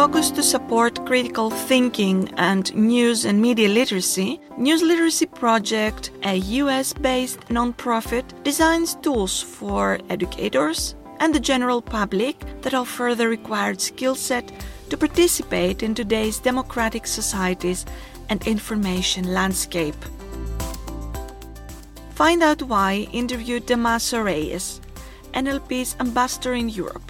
focus to support critical thinking and news and media literacy, News Literacy Project, a US-based nonprofit, designs tools for educators and the general public that offer the required skill set to participate in today's democratic societies and information landscape. Find out why interviewed Damaso Reyes, NLP's ambassador in Europe.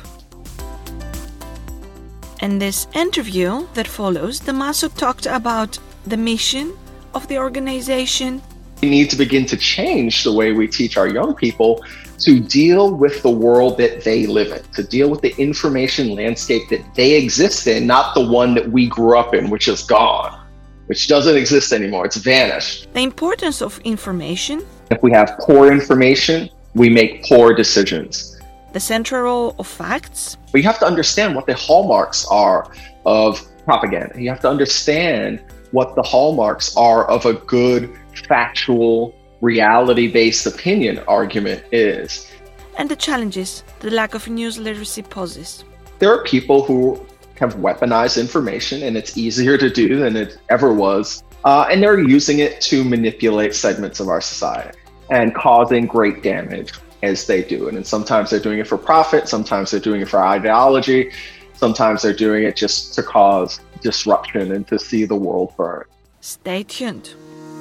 In this interview that follows, Damaso talked about the mission of the organization. We need to begin to change the way we teach our young people to deal with the world that they live in, to deal with the information landscape that they exist in, not the one that we grew up in, which is gone, which doesn't exist anymore. It's vanished. The importance of information. If we have poor information, we make poor decisions. The central role of facts. You have to understand what the hallmarks are of propaganda. You have to understand what the hallmarks are of a good, factual, reality-based opinion argument is. And the challenges the lack of news literacy poses. There are people who have weaponized information, and it's easier to do than it ever was. And they're using it to manipulate segments of our society and causing great damage as they do it. And sometimes they're doing it for profit, sometimes they're doing it for ideology, sometimes they're doing it just to cause disruption and to see the world burn. Stay tuned.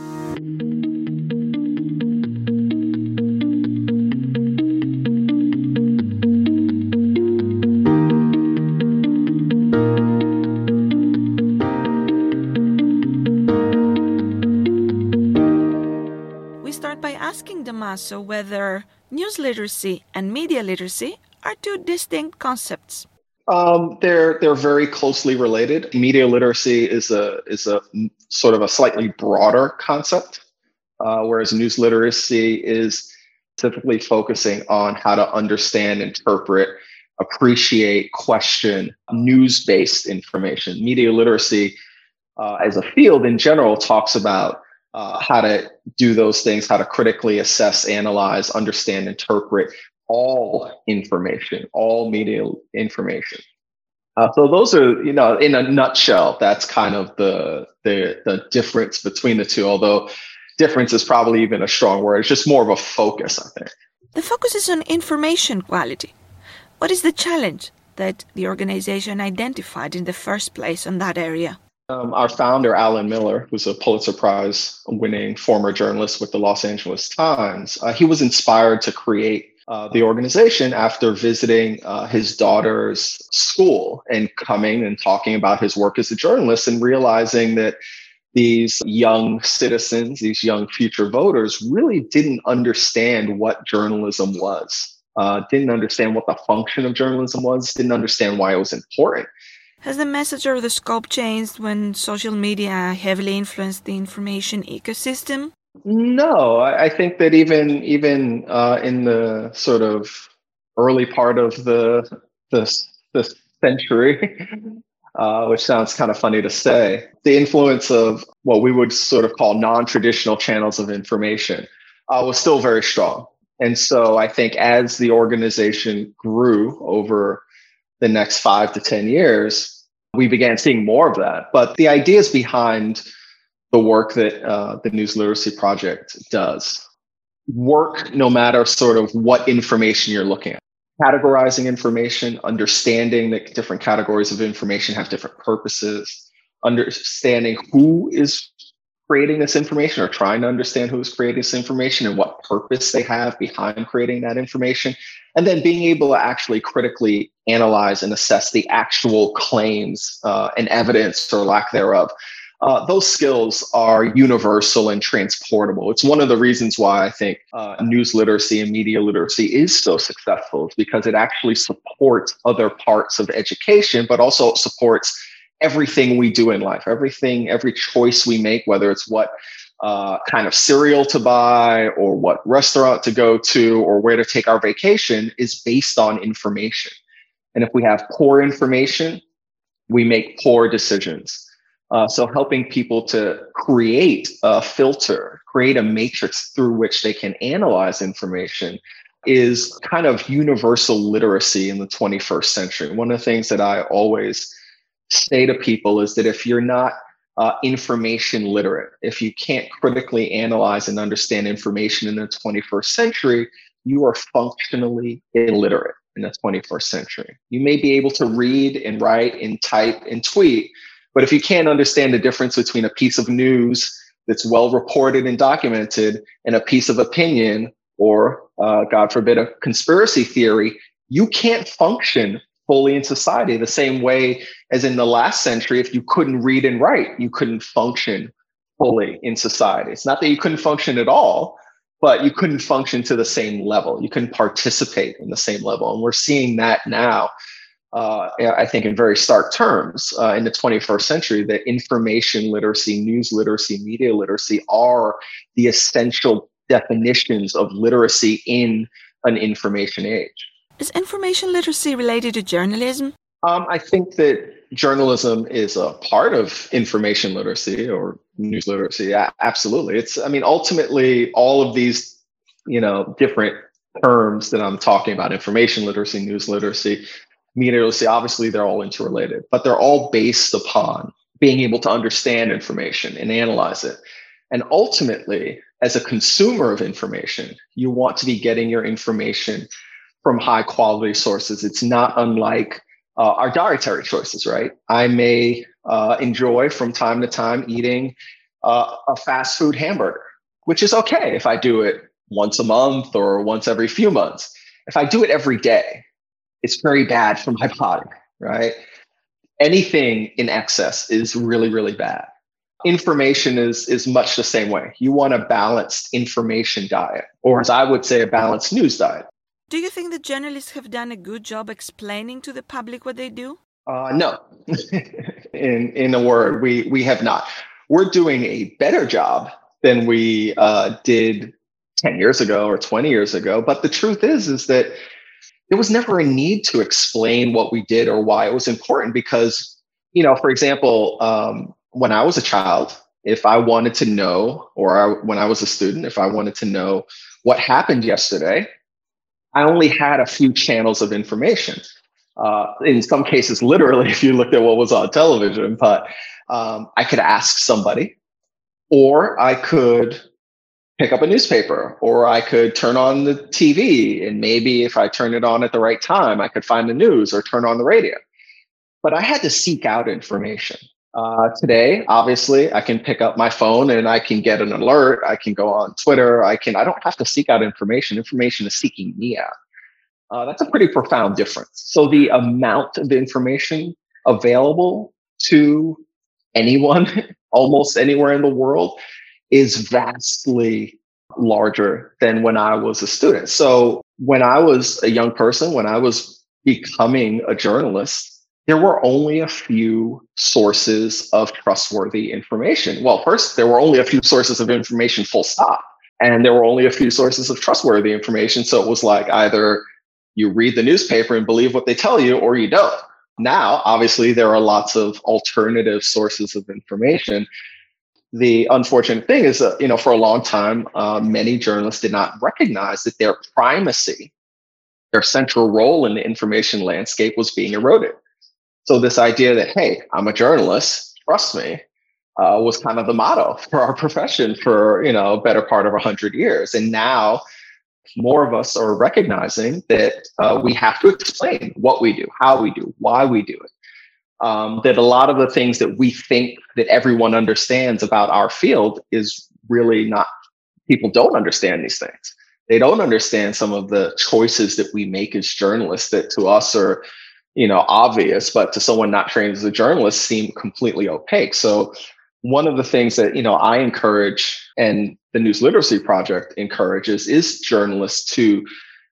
We start by asking Damaso whether news literacy and media literacy are two distinct concepts. They're very closely related. Media literacy is a sort of a slightly broader concept, whereas news literacy is typically focusing on how to understand, interpret, appreciate, question news-based information. Media literacy, as a field in general, talks about how to do those things, how to critically assess, analyze, understand, interpret all information, all media information. So those are, in a nutshell, that's kind of the difference between the two, although difference is probably even a strong word. It's just more of a focus, I think. The focus is on information quality. What is the challenge that the organization identified in the first place on that area? Our founder, Alan Miller, who's a Pulitzer Prize winning former journalist with the Los Angeles Times, he was inspired to create the organization after visiting his daughter's school and coming and talking about his work as a journalist and realizing that these young citizens, these young future voters really didn't understand what journalism was, didn't understand what the function of journalism was, didn't understand why it was important. Has the message or the scope changed when social media heavily influenced the information ecosystem? No, I think that even in the sort of early part of the century, which sounds kind of funny to say, the influence of what we would sort of call non-traditional channels of information was still very strong. And so I think as the organization grew over the next 5 to 10 years, we began seeing more of that. But the ideas behind the work that the News Literacy Project does work no matter sort of what information you're looking at. Categorizing information, understanding that different categories of information have different purposes, understanding who is creating this information or trying to understand who is creating this information and what purpose they have behind creating that information, and then being able to actually critically analyze and assess the actual claims and evidence or lack thereof. Those skills are universal and transportable. It's one of the reasons why I think news literacy and media literacy is so successful, is because it actually supports other parts of education, but also supports everything we do in life, every choice we make, whether it's what kind of cereal to buy or what restaurant to go to or where to take our vacation is based on information. And if we have poor information, we make poor decisions. So helping people to create a filter, create a matrix through which they can analyze information is kind of universal literacy in the 21st century. One of the things that I always say to people is that if you're not information literate, if you can't critically analyze and understand information in the 21st century, you are functionally illiterate in the 21st century. You may be able to read and write and type and tweet, but if you can't understand the difference between a piece of news that's well reported and documented and a piece of opinion or, God forbid, a conspiracy theory, you can't function fully in society the same way as in the last century. If you couldn't read and write, you couldn't function fully in society. It's not that you couldn't function at all, but you couldn't function to the same level. You couldn't participate in the same level. And we're seeing that now, I think in very stark terms in the 21st century, that information literacy, news literacy, media literacy are the essential definitions of literacy in an information age. Is information literacy related to journalism? I think that journalism is a part of information literacy or news literacy. Yeah, absolutely. Ultimately, all of these, different terms that I'm talking about, information literacy, news literacy, media literacy, obviously they're all interrelated, but they're all based upon being able to understand information and analyze it. And ultimately, as a consumer of information, you want to be getting your information from high quality sources. It's not unlike our dietary choices, right? I may enjoy from time to time eating a fast food hamburger, which is okay if I do it once a month or once every few months. If I do it every day, it's very bad for my body, right? Anything in excess is really, really bad. Information is much the same way. You want a balanced information diet, or as I would say, a balanced news diet. Do you think that journalists have done a good job explaining to the public what they do? No. in a word, we have not. We're doing a better job than we did 10 years ago or 20 years ago. But the truth is that there was never a need to explain what we did or why it was important because, for example, when I was a child, if I wanted to know, when I was a student, if I wanted to know what happened yesterday, I only had a few channels of information. In some cases, literally, if you looked at what was on television, but I could ask somebody, or I could pick up a newspaper, or I could turn on the TV. And maybe if I turn it on at the right time, I could find the news or turn on the radio. But I had to seek out information. Today, obviously, I can pick up my phone and I can get an alert. I can go on Twitter. I don't have to seek out information. Information is seeking me out. That's a pretty profound difference. So the amount of information available to anyone, almost anywhere in the world, is vastly larger than when I was a student. So when I was a young person, when I was becoming a journalist, there were only a few sources of trustworthy information. Well, first, there were only a few sources of information, full stop. And there were only a few sources of trustworthy information. So it was like either you read the newspaper and believe what they tell you, or you don't. Now, obviously, there are lots of alternative sources of information. The unfortunate thing is that, for a long time, many journalists did not recognize that their primacy, their central role in the information landscape was being eroded. So this idea that, hey, I'm a journalist, trust me, was kind of the motto for our profession for, a better part of 100 years. And now more of us are recognizing that we have to explain what we do, how we do, why we do it. That a lot of the things that we think that everyone understands about our field is really not, people don't understand these things. They don't understand some of the choices that we make as journalists that to us are, obvious, but to someone not trained as a journalist seem completely opaque. So one of the things that, I encourage and the News Literacy Project encourages is journalists to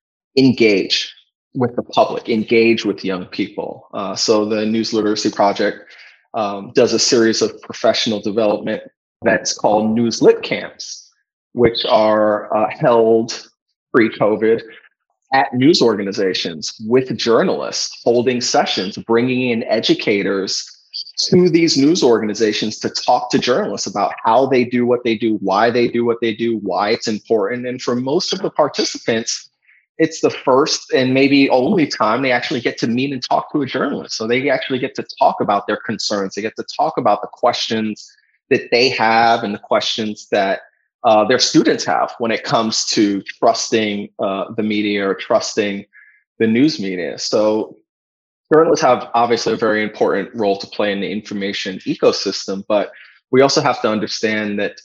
engage with the public, engage with young people. So the News Literacy Project does a series of professional development events called News Lit Camps, which are held pre-COVID at news organizations with journalists, holding sessions, bringing in educators to these news organizations to talk to journalists about how they do what they do, why they do what they do, why it's important. And for most of the participants, it's the first and maybe only time they actually get to meet and talk to a journalist. So they actually get to talk about their concerns. They get to talk about the questions that they have and the questions that their students have when it comes to trusting the media or trusting the news media. So journalists have obviously a very important role to play in the information ecosystem, but we also have to understand that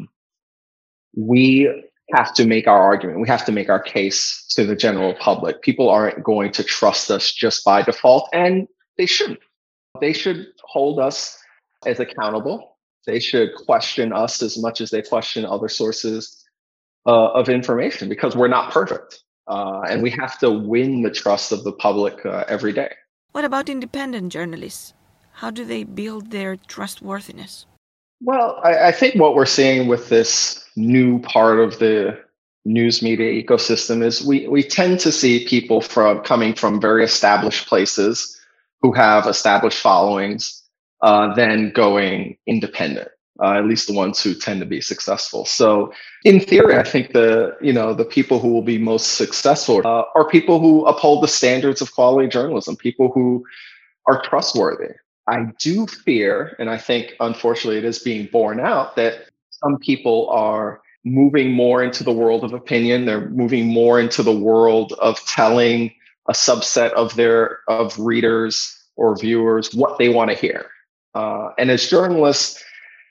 we have to make our argument. We have to make our case to the general public. People aren't going to trust us just by default, and they shouldn't. They should hold us as accountable. They should question us as much as they question other sources of information, because we're not perfect. And we have to win the trust of the public every day. What about independent journalists? How do they build their trustworthiness? Well, I think what we're seeing with this new part of the news media ecosystem is we tend to see people coming from very established places who have established followings, then going independent. At least the ones who tend to be successful. So, in theory, I think the people who will be most successful are people who uphold the standards of quality journalism, people who are trustworthy. I do fear, and I think unfortunately it is being borne out, that some people are moving more into the world of opinion. They're moving more into the world of telling a subset of readers or viewers what they want to hear. And as journalists,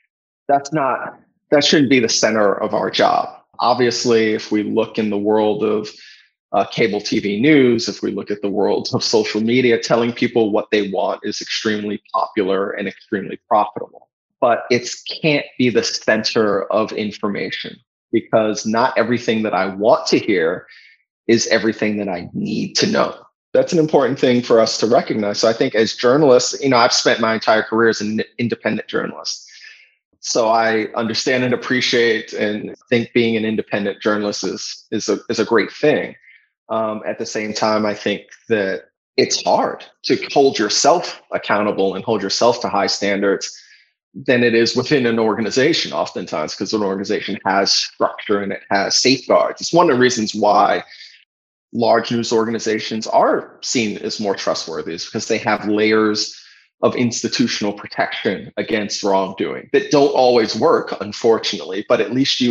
that shouldn't be the center of our job. Obviously, if we look in the world of cable TV news, if we look at the world of social media, telling people what they want is extremely popular and extremely profitable. But it can't be the center of information, because not everything that I want to hear is everything that I need to know. That's an important thing for us to recognize. So I think as journalists, I've spent my entire career as an independent journalist. So I understand and appreciate and think being an independent journalist is a great thing. At the same time, I think that it's hard to hold yourself accountable and hold yourself to high standards than it is within an organization, oftentimes, because an organization has structure and it has safeguards. It's one of the reasons why large news organizations are seen as more trustworthy, is because they have layers of institutional protection against wrongdoing that don't always work, unfortunately, but at least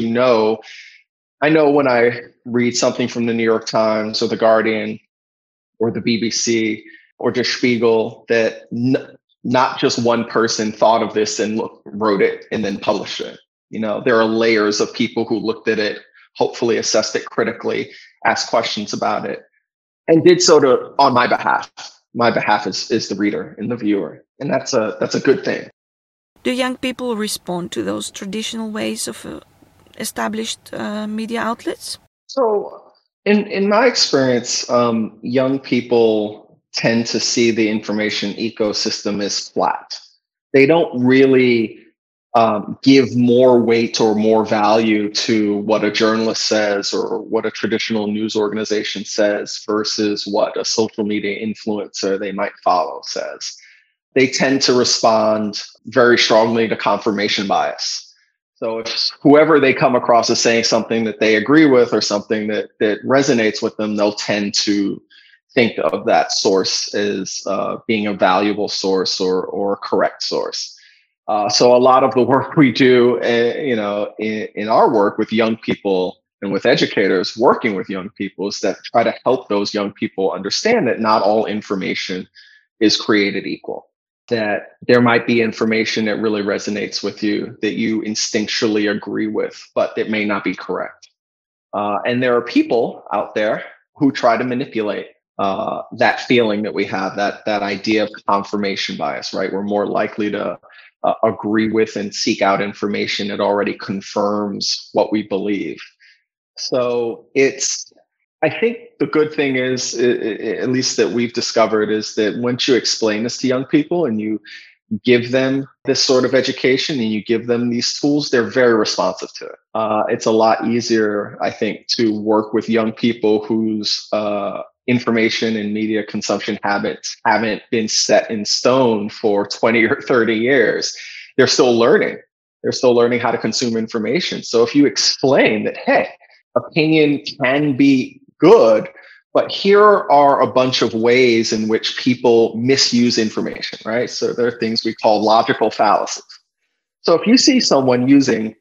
I know when I read something from the New York Times or the Guardian or the BBC or Der Spiegel that not just one person thought of this and wrote it and then published it. There are layers of people who looked at it, hopefully assessed it critically, asked questions about it, and did so on my behalf. My behalf is the reader and the viewer, and that's a good thing. Do young people respond to those traditional ways of established media outlets? So, in my experience, young people tend to see the information ecosystem as flat. They don't really give more weight or more value to what a journalist says or what a traditional news organization says versus what a social media influencer they might follow says. They tend to respond very strongly to confirmation bias. So if whoever they come across is saying something that they agree with or something that resonates with them, they'll tend to think of that source as being a valuable source or a correct source. So a lot of the work we do, in our work with young people and with educators working with young people, is that try to help those young people understand that not all information is created equal. That there might be information that really resonates with you, that you instinctually agree with, but it may not be correct. And there are people out there who try to manipulate that feeling that we have, that idea of confirmation bias, right? We're more likely to agree with and seek out information that already confirms what we believe. So I think the good thing is, at least that we've discovered, is that once you explain this to young people and you give them this sort of education and you give them these tools, they're very responsive to it. It's a lot easier, I think, to work with young people whose information and media consumption habits haven't been set in stone for 20 or 30 years. They're still learning. They're still learning how to consume information. So if you explain that, hey, opinion can be good, But here are a bunch of ways in which people misuse information, right? So there are things we call logical fallacies. So if you see someone using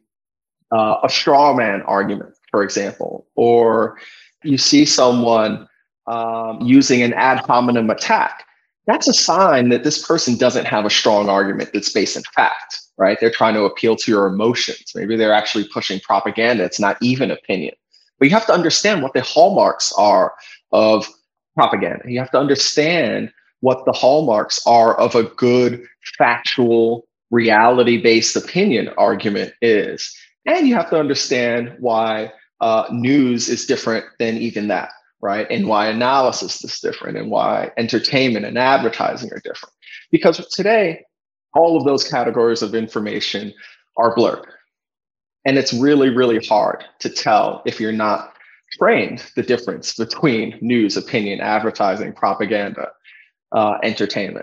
a straw man argument, for example, or you see someone using an ad hominem attack, that's a sign that this person doesn't have a strong argument that's based in fact, right? They're trying to appeal to your emotions. Maybe they're actually pushing propaganda. It's not even opinion. But you have to understand what the hallmarks are of propaganda. You have to understand what the hallmarks are of a good, factual, reality-based opinion argument is. And you have to understand why news is different than even that, right? And why analysis is different and why entertainment and advertising are different. Because today, all of those categories of information are blurred. And it's really, really hard to tell if you're not trained the difference between news, opinion, advertising, propaganda, entertainment.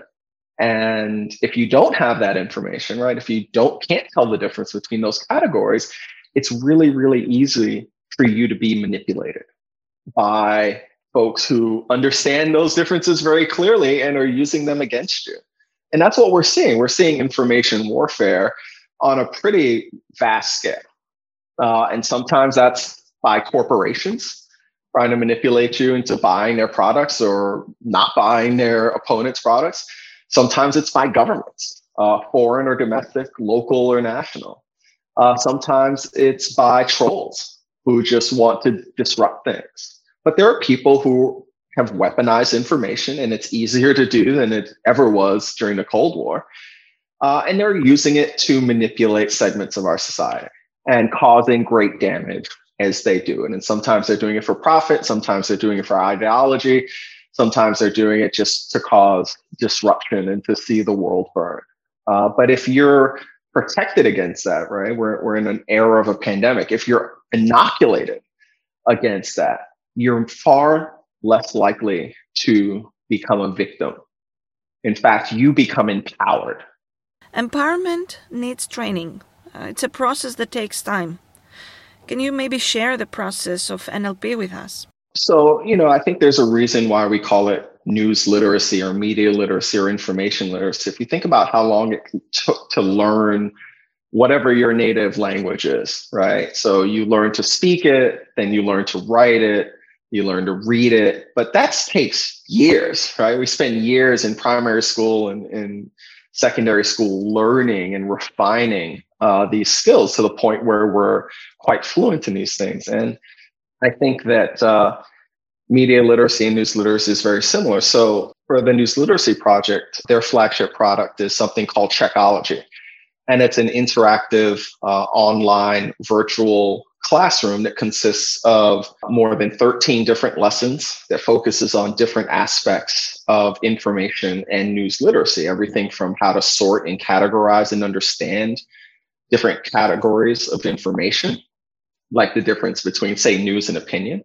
And if you don't have that information, right, if you can't tell the difference between those categories, it's really, really easy for you to be manipulated by folks who understand those differences very clearly and are using them against you. And that's what we're seeing. We're seeing information warfare on a pretty vast scale. And sometimes that's by corporations trying to manipulate you into buying their products or not buying their opponent's products. Sometimes it's by governments, foreign or domestic, local or national. Sometimes it's by trolls who just want to disrupt things. But there are people who have weaponized information, and it's easier to do than it ever was during the Cold War. And they're using it to manipulate segments of our society and causing great damage as they do it. And sometimes they're doing it for profit. Sometimes they're doing it for ideology. Sometimes they're doing it just to cause disruption and to see the world burn. But if you're protected against that, right, we're in an era of a pandemic. If you're inoculated against that, you're far less likely to become a victim. In fact, you become empowered. Empowerment needs training. It's a process that takes time. Can you maybe share the process of NLP with us? So, I think there's a reason why we call it news literacy or media literacy or information literacy. If you think about how long it took to learn whatever your native language is, right? So you learn to speak it, then you learn to write it, you learn to read it, but that takes years, right? We spend years in primary school and in secondary school learning and refining these skills to the point where we're quite fluent in these things. And I think that media literacy and news literacy is very similar. So for the News Literacy Project, their flagship product is something called Checkology. And it's an interactive online virtual classroom that consists of more than 13 different lessons that focuses on different aspects of information and news literacy, everything from how to sort and categorize and understand different categories of information, like the difference between, say, news and opinion,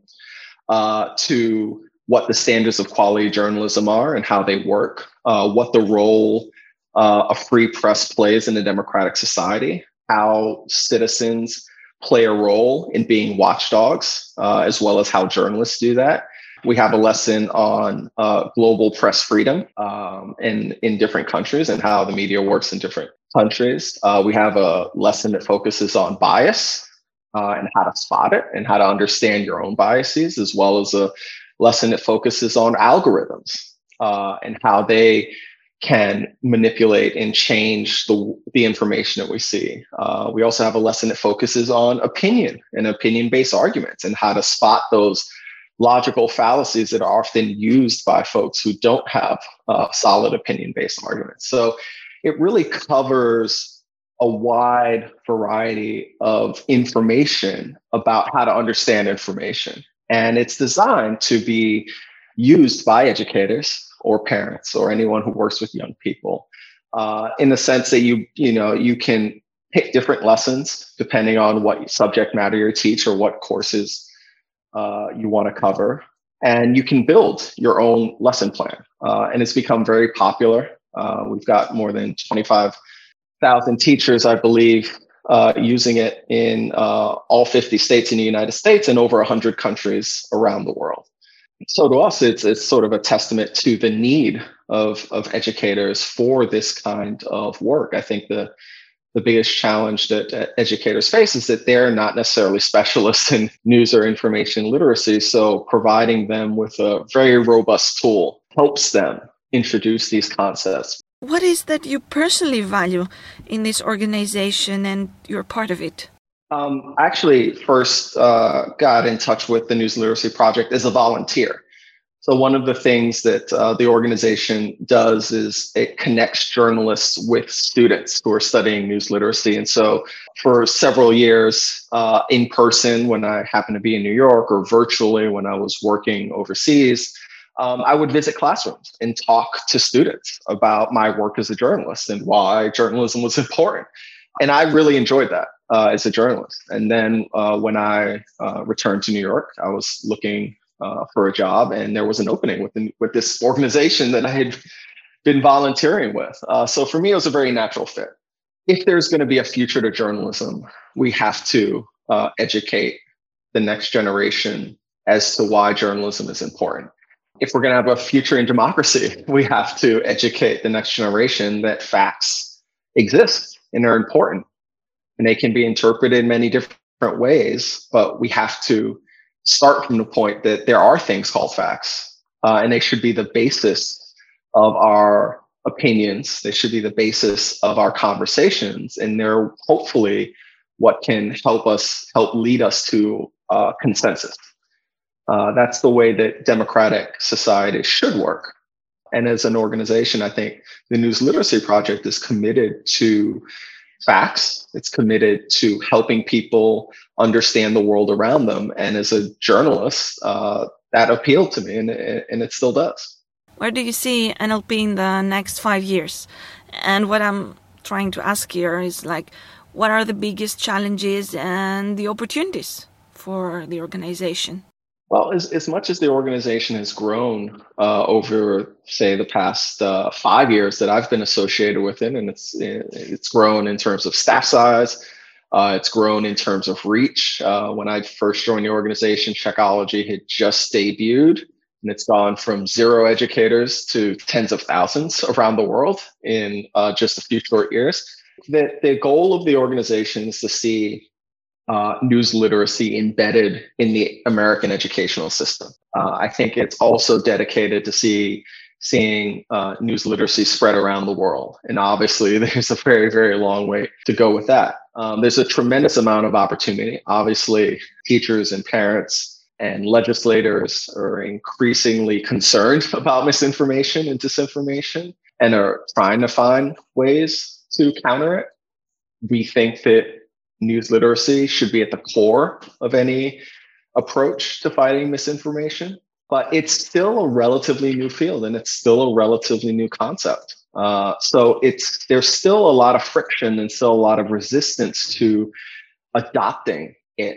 to what the standards of quality journalism are and how they work, what the role a free press plays in a democratic society, how citizens play a role in being watchdogs, as well as how journalists do that. We have a lesson on global press freedom in different countries and how the media works in different countries. We have a lesson that focuses on bias and how to spot it and how to understand your own biases, as well as a lesson that focuses on algorithms and how they can manipulate and change the information that we see. We also have a lesson that focuses on opinion and opinion-based arguments and how to spot those logical fallacies that are often used by folks who don't have solid opinion-based arguments. So it really covers a wide variety of information about how to understand information. And it's designed to be used by educators or parents or anyone who works with young people, in the sense that you can pick different lessons depending on what subject matter you teach or what courses you want to cover, and you can build your own lesson plan. And it's become very popular. We've got more than 25,000 teachers, I believe, using it in all 50 states in the United States and over 100 countries around the world. So to us, it's sort of a testament to the need of educators for this kind of work. I think the biggest challenge that educators face is that they're not necessarily specialists in news or information literacy. So providing them with a very robust tool helps them introduce these concepts. What is that you personally value in this organization and you're part of it? I actually first got in touch with the News Literacy Project as a volunteer. So one of the things that the organization does is it connects journalists with students who are studying news literacy. And so for several years in person, when I happened to be in New York, or virtually when I was working overseas, I would visit classrooms and talk to students about my work as a journalist and why journalism was important. And I really enjoyed that as a journalist. And then when I returned to New York, I was looking for a job, and there was an opening with this organization that I had been volunteering with. So for me, it was a very natural fit. If there's going to be a future to journalism, we have to educate the next generation as to why journalism is important. If we're going to have a future in democracy, we have to educate the next generation that facts exist and are important, and they can be interpreted in many different ways, but we have to start from the point that there are things called facts, and they should be the basis of our opinions. They should be the basis of our conversations, and they're hopefully what can help lead us to consensus. That's the way that democratic society should work. And as an organization, I think the News Literacy Project is committed to facts. It's committed to helping people understand the world around them. And as a journalist, that appealed to me, and it still does. Where do you see NLP in the next 5 years? And what I'm trying to ask here is what are the biggest challenges and the opportunities for the organization? Well, as much as the organization has grown over, say, the past 5 years that I've been associated with it, and it's grown in terms of staff size, it's grown in terms of reach. When I first joined the organization, Checkology had just debuted, and it's gone from 0 educators to tens of thousands around the world in just a few short years. The goal of the organization is to see news literacy embedded in the American educational system. I think it's also dedicated to seeing news literacy spread around the world. And obviously, there's a very, very long way to go with that. There's a tremendous amount of opportunity. Obviously, teachers and parents and legislators are increasingly concerned about misinformation and disinformation and are trying to find ways to counter it. We think that news literacy should be at the core of any approach to fighting misinformation, but it's still a relatively new field, and it's still a relatively new concept. So there's still a lot of friction and still a lot of resistance to adopting it.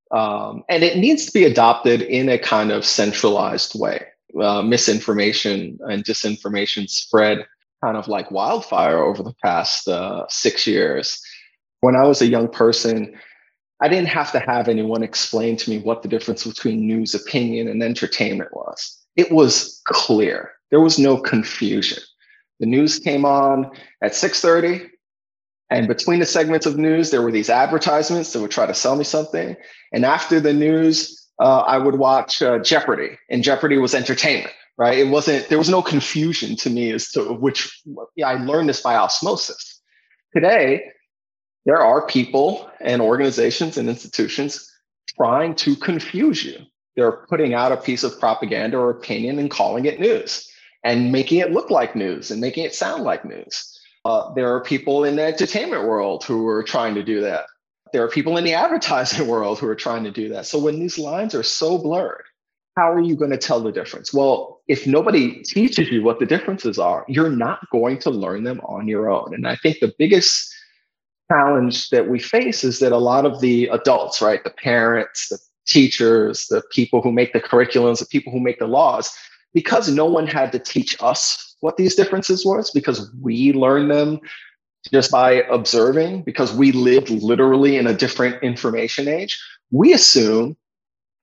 And it needs to be adopted in a kind of centralized way. Misinformation and disinformation spread kind of like wildfire over the past 6 years. When I was a young person, I didn't have to have anyone explain to me what the difference between news, opinion, and entertainment was. It was clear. There was no confusion. The news came on at 6:30, and between the segments of news, there were these advertisements that would try to sell me something. And after the news, I would watch Jeopardy, and Jeopardy was entertainment, right? There was no confusion to me as to which. I learned this by osmosis. Today, there are people and organizations and institutions trying to confuse you. They're putting out a piece of propaganda or opinion and calling it news and making it look like news and making it sound like news. There are people in the entertainment world who are trying to do that. There are people in the advertising world who are trying to do that. So when these lines are so blurred, how are you going to tell the difference? Well, if nobody teaches you what the differences are, you're not going to learn them on your own. And I think the biggest challenge that we face is that a lot of the adults, right, the parents, the teachers, the people who make the curriculums, the people who make the laws, because no one had to teach us what these differences was, because we learned them just by observing, because we lived literally in a different information age, we assume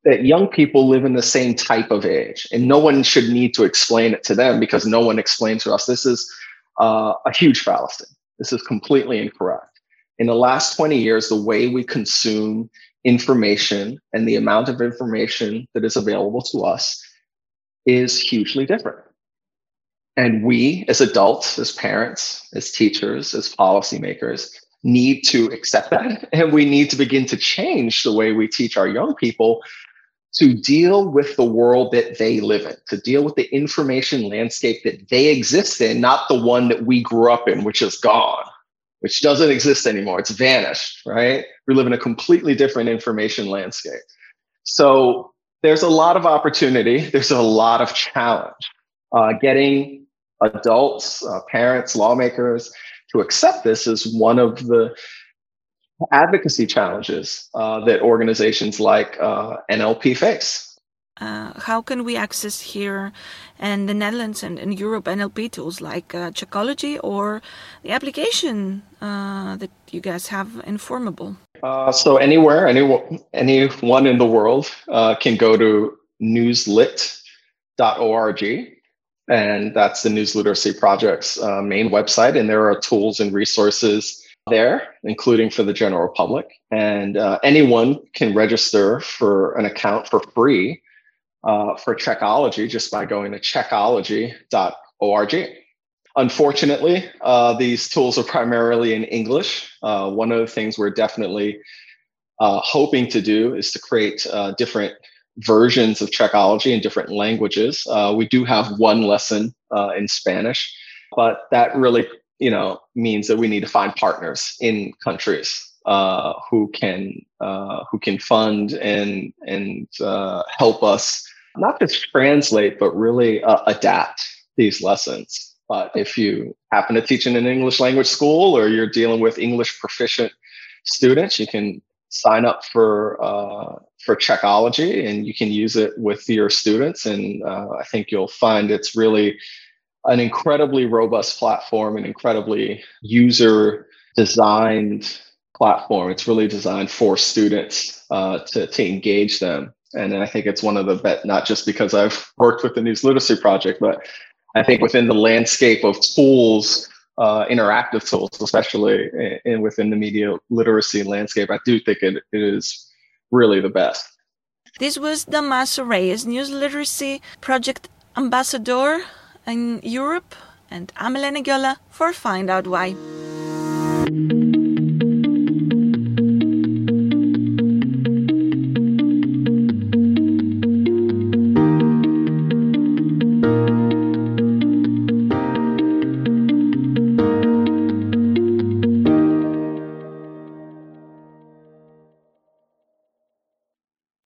that young people live in the same type of age, and no one should need to explain it to them because no one explains to us. This is a huge fallacy. This is completely incorrect. In the last 20 years, the way we consume information and the amount of information that is available to us is hugely different. And we, as adults, as parents, as teachers, as policymakers, need to accept that. And we need to begin to change the way we teach our young people to deal with the world that they live in, to deal with the information landscape that they exist in, not the one that we grew up in, which is gone, which doesn't exist anymore. It's vanished, right? We live in a completely different information landscape. So there's a lot of opportunity. There's a lot of challenge. Getting adults, parents, lawmakers to accept this is one of the advocacy challenges that organizations like NLP face. How can we access here in the Netherlands and in Europe NLP tools like Checkology or the application that you guys have in Formable? So anywhere, anyone in the world can go to newslit.org, and that's the News Literacy Project's main website. And there are tools and resources there, including for the general public. And anyone can register for an account for free for Checkology just by going to checkology.org. Unfortunately, these tools are primarily in English. One of the things we're definitely hoping to do is to create different versions of Checkology in different languages. We do have one lesson in Spanish, but that really, means that we need to find partners in countries who can fund and help us not just translate, but really adapt these lessons. But if you happen to teach in an English language school or you're dealing with English proficient students, you can sign up for Checkology and you can use it with your students. And I think you'll find it's really an incredibly robust platform, an incredibly user-designed platform. It's really designed for students to engage them. And I think it's one of the best, not just because I've worked with the News Literacy Project, but I think within the landscape of tools, interactive tools, especially within the media literacy landscape, I do think it is really the best. This was Damaso Reyes, News Literacy Project Ambassador in Europe, and I'm Elena Gyolla for Find Out Why.